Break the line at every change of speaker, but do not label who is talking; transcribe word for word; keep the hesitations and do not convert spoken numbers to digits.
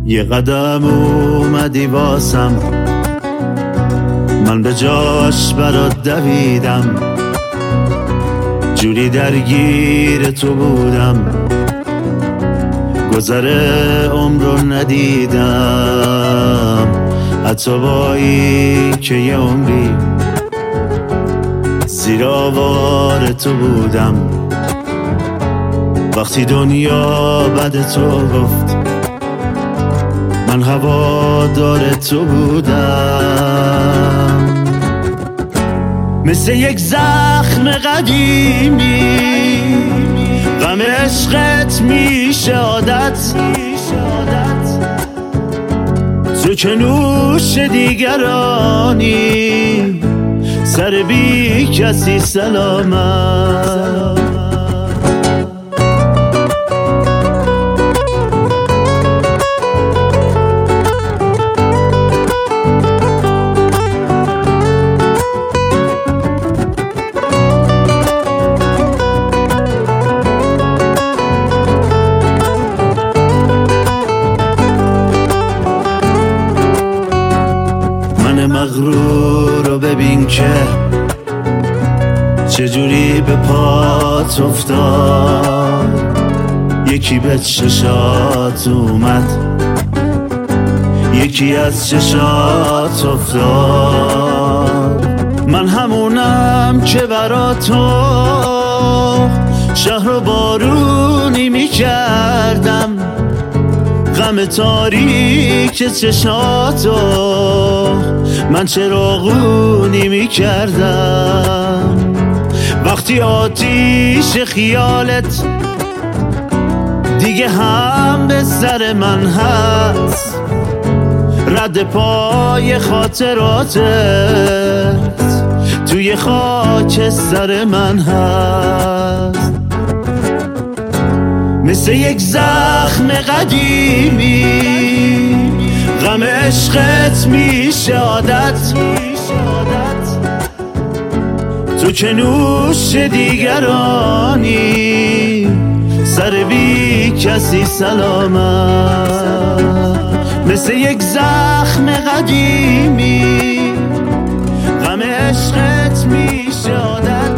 یه قدم اومدی واسم، من به جاش برات دویدم، جوری درگیر تو بودم گذره عمر رو ندیدم، حتی بایی که یه عمری زیر آوار تو بودم. وقتی دنیا بد تو گفت من هوادار تو بودم، مثل یک زخم قدیمی غم عشقت میشه عادت، تو که نوش دیگرانی سر بی کسی سلامت. مغرور رو ببین که چجوری به پات افتاد، یکی به چشات اومد یکی از چشات افتاد. من همونم که برا تو شهر رو بارونی میکردم، غم تاریک چشاتو من چراغونی میکردم. وقتی آتیش خیالت دیگه هم به سر من هست، رد پای خاطراتت توی خاک سر من هست، مثل یک زخم قدیمی غم عشقت میشه عادت، تو که نوش دیگرانی سر بی کسی سلامت، مثل یک زخم قدیمی غم عشقت میشه عادت،